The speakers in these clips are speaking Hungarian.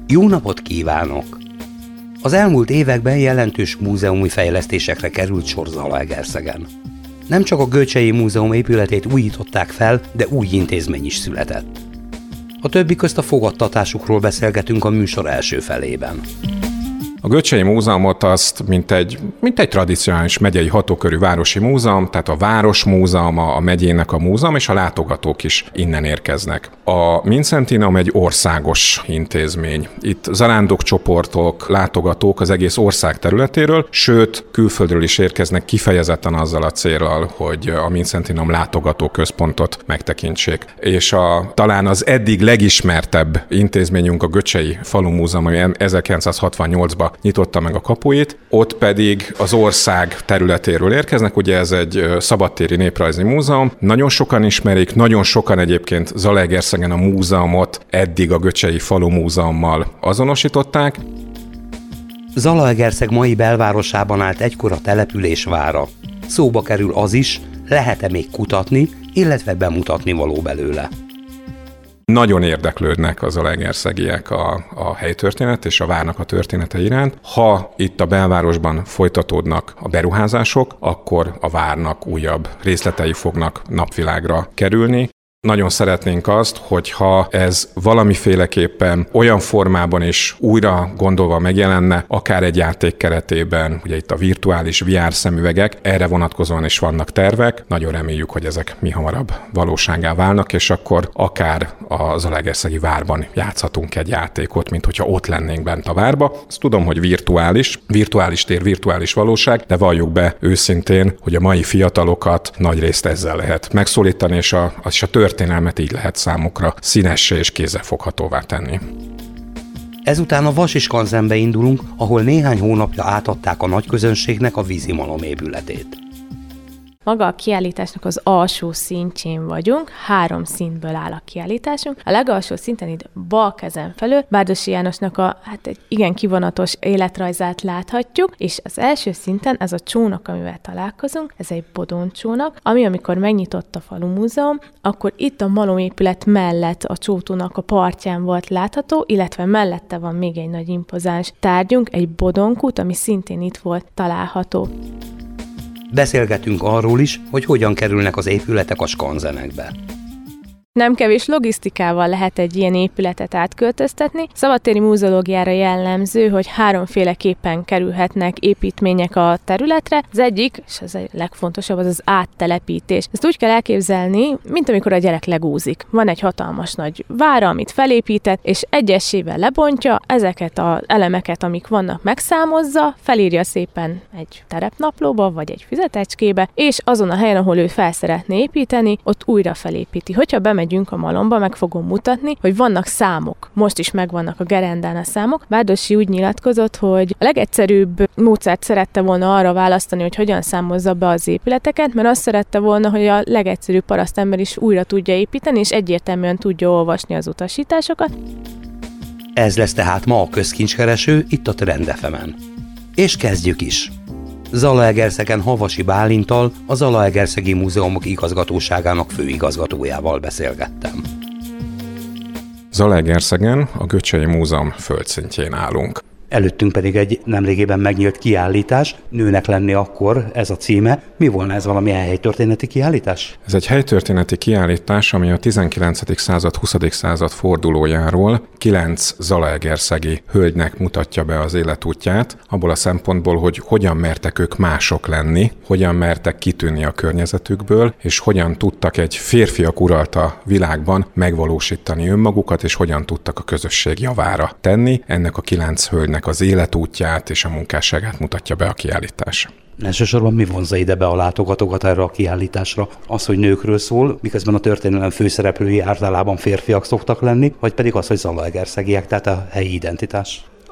Jó napot kívánok! Az elmúlt években jelentős múzeumi fejlesztésekre került sor Zalaegerszegen. Nem csak a Göcsei Múzeum épületét újították fel, de új intézmény is született. A többi közt a fogadtatásukról beszélgetünk a műsor első felében. A Göcsei Múzeumot azt mint egy tradicionális megyei hatókörű városi múzeum, tehát a Városmúzeum, a megyének a múzeum, és a látogatók is innen érkeznek. A Mindszentinum egy országos intézmény. Itt zarándokcsoportok, látogatók az egész ország területéről, sőt, külföldről is érkeznek kifejezetten azzal a céllal, hogy a Mindszentinum látogatóközpontot megtekintsék. És talán az eddig legismertebb intézményünk a Göcsei Falumúzeum, ami 1968-ban nyitotta meg a kapuit, ott pedig az ország területéről érkeznek, ugye ez egy szabadtéri néprajzi múzeum. Nagyon sokan ismerik, nagyon sokan egyébként Zalaegerszegen a múzeumot eddig a Göcsei Falumúzeummal azonosították. Zalaegerszeg mai belvárosában állt egykor a település vára. Szóba kerül az is, lehet-e még kutatni, illetve bemutatni való belőle. Nagyon érdeklődnek az zalaegerszegiek a helytörténet és a várnak a története iránt. Ha itt a belvárosban folytatódnak a beruházások, akkor a várnak újabb részletei fognak napvilágra kerülni. Nagyon szeretnénk azt, hogyha ez valamiféleképpen olyan formában is újra gondolva megjelenne, akár egy játék keretében, ugye itt a virtuális VR szemüvegek, erre vonatkozóan is vannak tervek. Nagyon reméljük, hogy ezek mihamarabb valósággá válnak, és akkor akár a Zalaegerszegi várban játszhatunk egy játékot, mint hogyha ott lennénk bent a várba. Azt tudom, hogy virtuális tér, virtuális valóság, de valljuk be őszintén, hogy a mai fiatalokat nagyrészt ezzel lehet megszólítani, és a történelmet így lehet számukra színessé és kézzelfoghatóvá tenni. Ezután a Vasiskanzenbe indulunk, ahol néhány hónapja átadták a nagyközönségnek a vízimalom épületét. Maga a kiállításnak az alsó szintjén vagyunk, 3 szintből áll a kiállításunk. A legalsó szinten itt bal kezen felül Bárdossy Jánosnak egy igen kivonatos életrajzát láthatjuk, és az első szinten ez a csónak, amivel találkozunk, ez egy bodoncsónak, ami amikor megnyitott a Falumúzeum, akkor itt a malomépület mellett a csótónak a partján volt látható, illetve mellette van még egy nagy impozáns tárgyunk, egy bodonkút, ami szintén itt volt található. Beszélgetünk arról is, hogy hogyan kerülnek az épületek a skanzenekbe. Nem kevés logisztikával lehet egy ilyen épületet átköltöztetni. Szabadtéri múzeológiára jellemző, hogy 3-féleképpen kerülhetnek építmények a területre. Az egyik, és az a legfontosabb, az áttelepítés. Ezt úgy kell elképzelni, mint amikor a gyerek legózik. Van egy hatalmas nagy vára, amit felépített, és egyesével lebontja, ezeket az elemeket, amik vannak, megszámozza, felírja szépen egy terepnaplóba, vagy egy füzetecskébe, és azon a helyen, ahol ő fel szeretné építeni, ott újra felépíti. Hogyha bemegyünk a malomba, meg fogom mutatni, hogy vannak számok. Most is megvannak a gerendán a számok. Bárdossy úgy nyilatkozott, hogy a legegyszerűbb módszert szerette volna arra választani, hogy hogyan számozza be az épületeket, mert azt szerette volna, hogy a legegyszerűbb parasztember is újra tudja építeni, és egyértelműen tudja olvasni az utasításokat. Ez lesz tehát ma a közkincskereső itt a Trend FM-en. És kezdjük is! Zalaegerszegen Havasi Bálinttal, a Zalaegerszegi Múzeumok igazgatóságának főigazgatójával beszélgettem. Zalaegerszegen a Göcsei Múzeum földszintjén állunk. Előttünk pedig egy nemrégében megnyílt kiállítás, Nőnek lenni akkor, ez a címe. Mi volna ez, valamilyen helytörténeti kiállítás? Ez egy helytörténeti kiállítás, ami a 19. század, 20. század fordulójáról 9 zalaegerszegi hölgynek mutatja be az életútját, abból a szempontból, hogy hogyan mertek ők mások lenni, hogyan mertek kitűnni a környezetükből, és hogyan tudtak egy férfiak uralta világban megvalósítani önmagukat, és hogyan tudtak a közösség javára tenni. Ennek a 9 hölgynek az életútját és a munkásságát mutatja be a kiállítás. Elsősorban mi vonzza ide be a látogatókat erre a kiállításra? Az, hogy nőkről szól, miközben a történelem főszereplői általában férfiak szoktak lenni, vagy pedig az, hogy zalaegerszegiek, tehát a helyi identitás?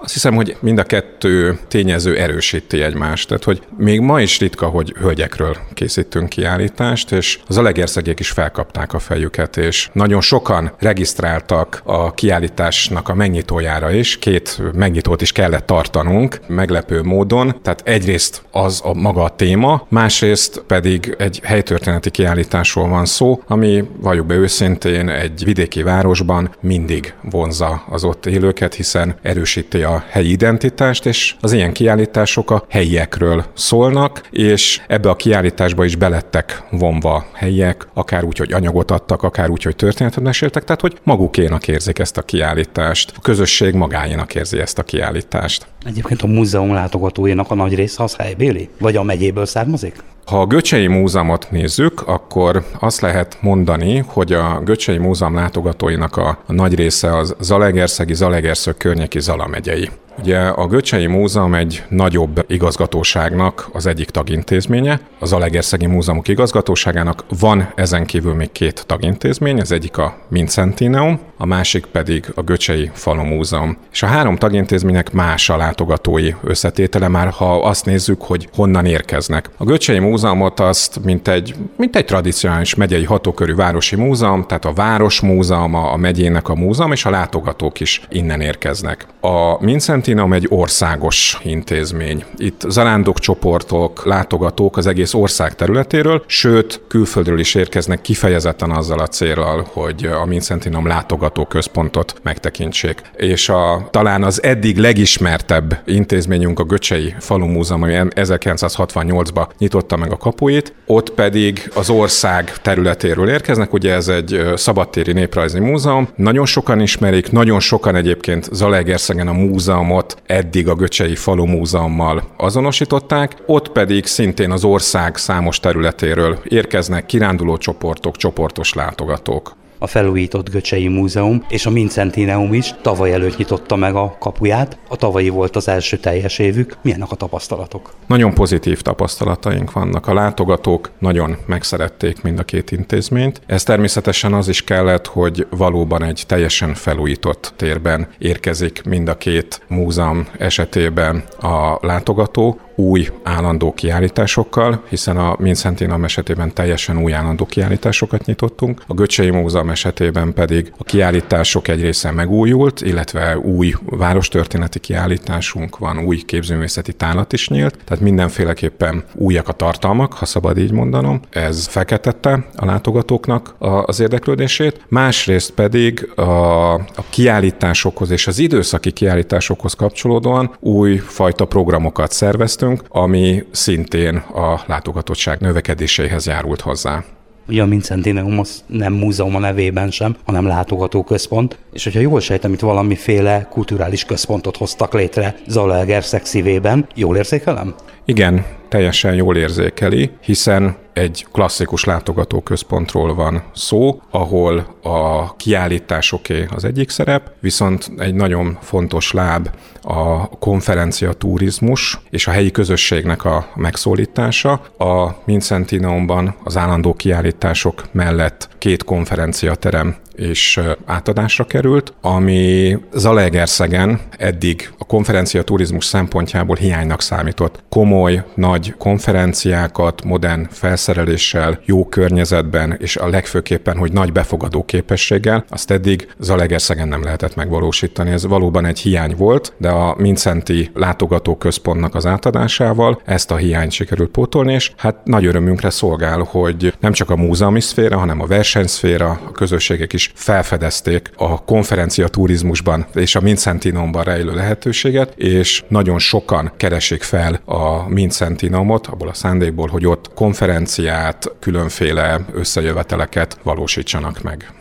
Azt hiszem, hogy mind a kettő tényező erősíti egymást. Tehát, hogy még ma is ritka, hogy hölgyekről készítünk kiállítást, és az zalaegerszegiek is felkapták a fejüket, és nagyon sokan regisztráltak a kiállításnak a megnyitójára is. 2 megnyitót is kellett tartanunk, meglepő módon. Tehát egyrészt az a maga a téma, másrészt pedig egy helytörténeti kiállításról van szó, ami, valljuk be őszintén, egy vidéki városban mindig vonzza az ott élőket, hiszen erősíti a helyi identitást, és az ilyen kiállítások a helyiekről szólnak, és ebbe a kiállításba is belettek vonva helyiek, akár úgy, hogy anyagot adtak, akár úgy, hogy történetet meséltek, tehát hogy magukénak érzik ezt a kiállítást. A közösség magáénak érzi ezt a kiállítást. Egyébként a múzeum látogatóinak a nagy része az helybéli? Vagy a megyéből származik? Ha a Göcsei Múzeumot nézzük, akkor azt lehet mondani, hogy a Göcsei Múzeum látogatóinak a nagy része az zalaegerszegi, Zalaegerszeg környéki Zala megyei. Ugye a Göcsei Múzeum egy nagyobb igazgatóságnak az egyik tagintézménye. A Zalaegerszegi Múzeumok igazgatóságának van ezen kívül még 2 tagintézmény, az egyik a Vincentineum, a másik pedig a Göcsei Falu Múzeum. És a 3 tagintézménynek más a látogatói összetétele, már ha azt nézzük, hogy honnan érkeznek. A Göcsei Múzeumot azt mint egy tradicionális megyei hatókörű városi múzeum, tehát a városmúzeum, a megyének a múzeum, és a látogatók is innen érkeznek. A Vincentineum egy országos intézmény. Itt zarándokcsoportok, látogatók az egész ország területéről, sőt, külföldről is érkeznek kifejezetten azzal a céllal, hogy a Vincentineum látogatóközpontot megtekintsék. És talán az eddig legismertebb intézményünk a Göcsei Falu Múzeum, ami 1968-ban nyitotta meg a kapuit, ott pedig az ország területéről érkeznek, ugye ez egy szabadtéri néprajzi múzeum, nagyon sokan ismerik, nagyon sokan egyébként Zalaegerszegen a múzeumot eddig a Göcsei Falu Múzeummal azonosították, ott pedig szintén az ország számos területéről érkeznek kiránduló csoportok, csoportos látogatók. A felújított Göcsei Múzeum és a Vincentineum is tavaly előtt nyitotta meg a kapuját. A tavalyi volt az első teljes évük. Milyenek a tapasztalatok? Nagyon pozitív tapasztalataink vannak. A látogatók nagyon megszerették mind a 2 intézményt. Ez természetesen az is kellett, hogy valóban egy teljesen felújított térben érkezik mind a 2 múzeum esetében a látogató, új állandó kiállításokkal, hiszen a Vincentineum esetében teljesen új állandó kiállításokat nyitottunk. A Göcsei Múzeum esetében pedig a kiállítások egy része megújult, illetve új várostörténeti kiállításunk van, új képzőművészeti tárlat is nyílt, tehát mindenféleképpen újak a tartalmak, ha szabad így mondanom. Ez felkeltette a látogatóknak az érdeklődését. Másrészt pedig a kiállításokhoz és az időszaki kiállításokhoz kapcsolódóan új fajta programokat szerveztünk, ami szintén a látogatottság növekedéséhez járult hozzá. Ugye a Vincentineum az nem múzeum a nevében sem, hanem látogatóközpont, és hogyha jól sejtem, itt valamiféle kulturális központot hoztak létre Zalaegerszeg szívében. Jól érzékelem? Igen, teljesen jól érzékeli, hiszen egy klasszikus látogatóközpontról van szó, ahol a kiállításoké az egyik szerep, viszont egy nagyon fontos láb a konferenciaturizmus és a helyi közösségnek a megszólítása. A Vincentineumban az állandó kiállítások mellett 2 konferenciaterem és átadásra került, ami Zalaegerszegen eddig a konferenciaturizmus szempontjából hiánynak számított. Komoly, nagy konferenciákat, modern felszereléssel, jó környezetben, és a legfőképpen, hogy nagy befogadó képességgel, azt eddig Zalaegerszegen nem lehetett megvalósítani. Ez valóban egy hiány volt, de a Vincenti látogatóközpontnak az átadásával ezt a hiányt sikerült pótolni, és hát nagy örömünkre szolgál, hogy nem csak a múzeumi szféra, hanem a versenyszféra, a közösségek is felfedezték a konferenciaturizmusban és a Vincentineumban rejlő lehetőséget, és nagyon sokan keresik fel a Vincentineumot abból a szándékból, hogy ott konferenciát, különféle összejöveteleket valósítsanak meg.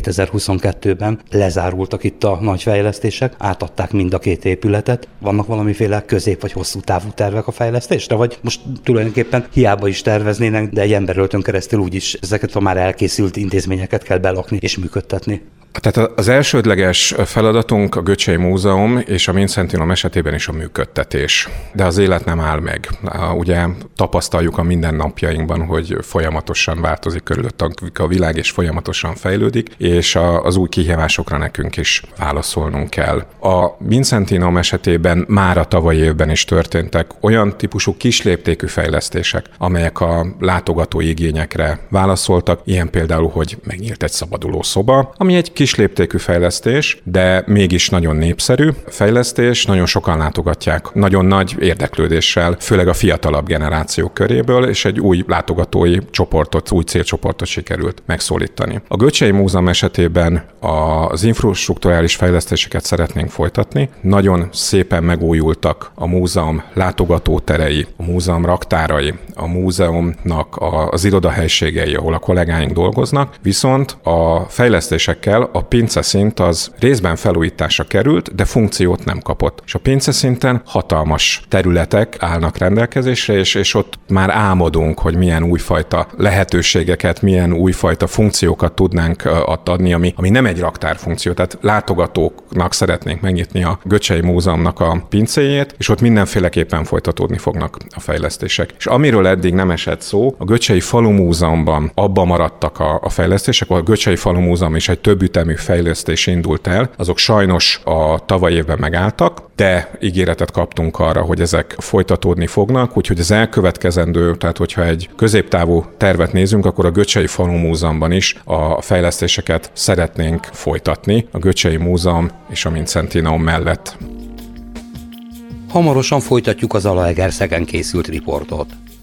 2022-ben lezárultak itt a nagy fejlesztések, átadták mind a 2 épületet. Vannak valamiféle közép- vagy hosszú távú tervek a fejlesztésre? Vagy most tulajdonképpen hiába is terveznének, de egy emberöltön keresztül úgyis ezeket a már elkészült intézményeket kell belakni és működtetni? Tehát az elsődleges feladatunk a Göccsey Múzeum és a Vincentinom esetében is a működtetés. De az élet nem áll meg. Ugye tapasztaljuk a mindennapjainkban, hogy folyamatosan változik körülöttünk a világ, és folyamatosan fejlődik, és az új kihívásokra nekünk is válaszolnunk kell. A Vincentinom esetében már a tavalyi évben is történtek olyan típusú kisléptékű fejlesztések, amelyek a látogatói igényekre válaszoltak, ilyen például, hogy megnyílt egy szabaduló szoba, ami egy kisléptékű fejlesztés, de mégis nagyon népszerű fejlesztés, nagyon sokan látogatják, nagyon nagy érdeklődéssel, főleg a fiatalabb generációk köréből, és egy új látogatói csoportot, új célcsoportot sikerült megszólítani. A Göccsey Múzeum esetében az infrastrukturális fejlesztéseket szeretnénk folytatni. Nagyon szépen megújultak a múzeum látogatóterei, a múzeum raktárai, a múzeumnak az irodahelységei, ahol a kollégáink dolgoznak, viszont a fejlesztésekkel a pince szint az részben felújításra került, de funkciót nem kapott. És a pince szinten hatalmas területek állnak rendelkezésre, és ott már álmodunk, hogy milyen újfajta lehetőségeket, milyen újfajta funkciókat tudnánk adni, ami nem egy raktárfunkció. Tehát látogatóknak szeretnénk megnyitni a Göccsey Múzeumnak a pincéjét, és ott mindenféleképpen folytatódni fognak a fejlesztések. És amiről eddig nem esett szó, a Göccsey Falu Múzeumban abba maradtak a fejlesztések, a Göccsey Falu Múzeum is egy többütemű fejlesztés indult el, azok sajnos a tavalyi évben megálltak, de ígéretet kaptunk arra, hogy ezek folytatódni fognak, úgyhogy az elkövetkezendő, tehát hogyha egy középtávú tervet nézünk, akkor a Göccsey Falu Múzeumban is a fejlesztéseket szeretnénk folytatni, a Göccsey Múzeum és a Vincentinom mellett. Hamarosan folytatjuk az Zalaegerszegen készült riportot.